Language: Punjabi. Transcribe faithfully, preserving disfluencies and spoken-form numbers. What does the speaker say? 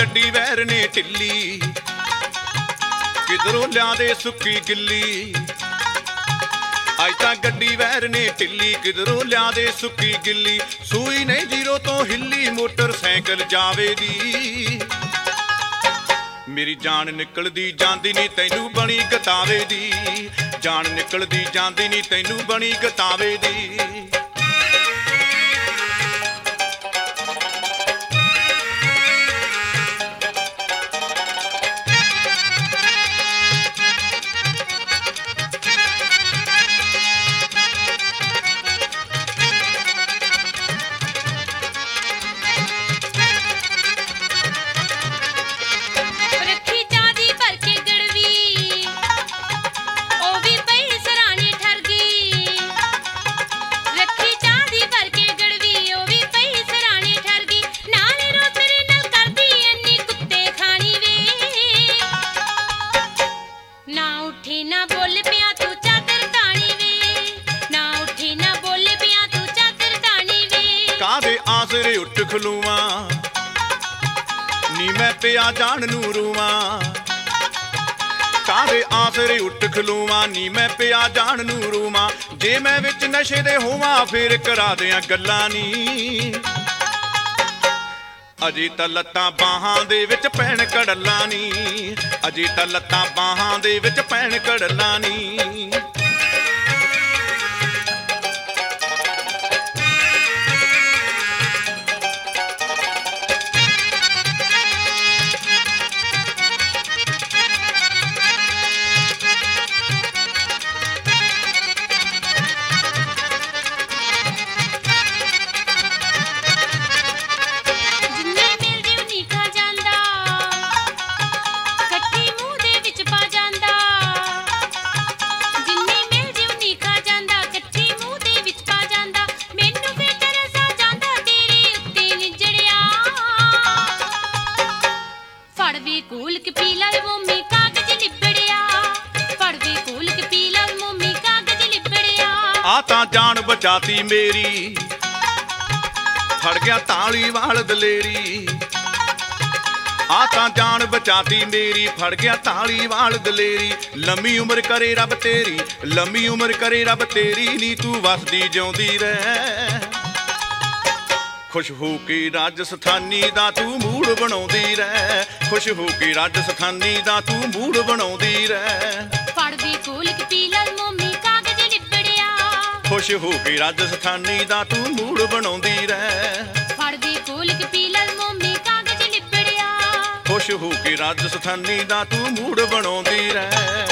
ਗੱਡੀ ਵੈਰ ਨੇ ਢਿੱਲੀ, ਕਿਧਰੋਂ ਲਿਆਂਦੇ ਸੁੱਕੀ ਗਿੱਲੀ। ਅੱਜ ਤਾਂ ਗੱਡੀ ਵੈਰ ਨੇ ਢਿੱਲੀ, ਕਿਧਰੋਂ ਲਿਆਂਦੇ ਸੁੱਕੀ ਗਿੱਲੀ। ਸੂਈ ਨਹੀਂ ਜੀਰੋ ਤੋਂ ਹਿੱਲੀ, ਮੋਟਰਸਾਈਕਲ ਜਾਵੇ ਦੀ। ਮੇਰੀ ਜਾਨ ਨਿਕਲਦੀ ਜਾਂਦੀ ਨੀ ਤੈਨੂੰ ਬਣੀ ਗਤਾਵੇ ਦੀ, ਜਾਨ ਨਿਕਲਦੀ ਜਾਂਦੀ ਨੀ ਤੈਨੂੰ ਬਣੀ ਗਤਾਵੇ ਦੀ। ਕਾਹਦੇ ਆਸਰੇ ਉੱਠ ਖਲੋਵਾਂ ਨੀ ਮੈਂ ਪਿਆ ਜਾਣ ਨੂੰ ਰੂਵਾਂ। ਕਾਹਦੇ ਆਸਰੇ ਉੱਠ ਖਲੋਵਾਂ ਨੀ ਮੈਂ ਪਿਆ ਜਾਣ ਨੂੰ ਰੂਵਾਂ। ਜੇ ਮੈਂ ਵਿੱਚ ਨਸ਼ੇ ਦੇ ਹੋਵਾਂ ਫੇਰ ਕਰਾ ਦਿਆਂ ਗੱਲਾਂ ਨੀ। ਅਜੇ ਤਾਂ ਲੱਤਾਂ ਬਾਹਾਂ ਦੇ ਵਿੱਚ ਪੈਣ ਕੜਲਾਂ ਨੀ, ਅਜੇ ਤਾਂ ਲੱਤਾਂ ਬਾਹਾਂ ਦੇ ਵਿੱਚ ਪੈਣ ਕੜਲਾਂ ਨੀ। ਆ ਤਾਂ ਜਾਨ ਬਚਾਤੀ ਮੇਰੀ, ਫੜ ਗਿਆ ਧਾਲੀਵਾਲ ਦਲੇਰੀ। ਆ ਤਾਂ ਜਾਨ ਬਚਾਤੀ ਮੇਰੀ, ਫੜ ਗਿਆ ਧਾਲੀਵਾਲ ਦਲੇਰੀ। ਲੰਮੀ ਉਮਰ ਕਰੇ ਰੱਬ ਤੇਰੀ, ਲੰਮੀ ਉਮਰ ਕਰੇ ਰੱਬ ਤੇਰੀ ਨੀ ਤੂੰ ਵਸਦੀ ਜਿਉਂਦੀ ਰਹਿ। ਖੁਸ਼ ਹੋ ਕੇ ਰਾਜਸਥਾਨੀ ਦਾ ਤੂੰ ਮੂਡ ਬਣਾਉਂਦੀ ਰਹਿ, ਖੁਸ਼ ਹੋ ਕੇ ਰਾਜਸਥਾਨੀ ਦਾ ਤੂੰ ਮੂਡ ਬਣਾਉਂਦੀ ਰਹਿ। ਫੜਦੀ ਕੋਲਕ ਪੀ ਲੈ ਮੋਮੀ ਕਾਗਜ਼ ਲਿਬੜਿਆ, ਖੁਸ਼ ਹੋ ਕੇ ਰਾਜਸਥਾਨੀ ਦਾ ਤੂੰ ਮੂਡ ਬਣਾਉਂਦੀ ਰਹਿ। ਫੜਦੀ ਕੋਲਕ ਪੀ ਲੈ ਮੋਮੀ ਕਾਗਜ਼ ਲਿਬੜਿਆ, ਖੁਸ਼ ਹੋ ਕੇ ਰਾਜਸਥਾਨੀ ਦਾ ਤੂੰ ਮੂਡ ਬਣਾਉਂਦੀ ਰਹਿ।